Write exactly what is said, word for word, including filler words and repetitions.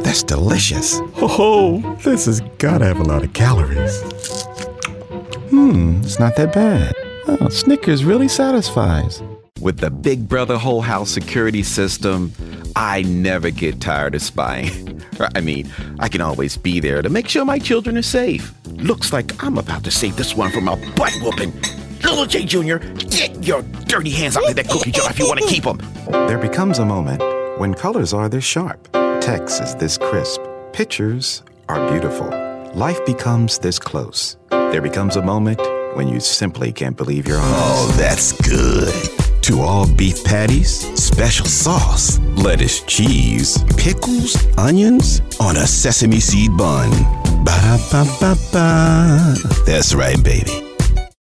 that's delicious. Oh, this has gotta have a lot of calories. Hmm, it's not that bad. Oh, Snickers really satisfies. With the Big Brother whole house security system, I never get tired of spying. I mean, I can always be there to make sure my children are safe. Looks like I'm about to save this one from a butt whooping. Little J Junior, get your dirty hands out of that cookie jar if you want to keep them. There becomes a moment when colors are this sharp, text is this crisp, pictures are beautiful, life becomes this close. There becomes a moment when you simply can't believe your eyes. Oh, that's good. To all beef patties, special sauce, lettuce, cheese, pickles, onions on a sesame seed bun. Ba-da-ba-ba-ba. That's right, baby.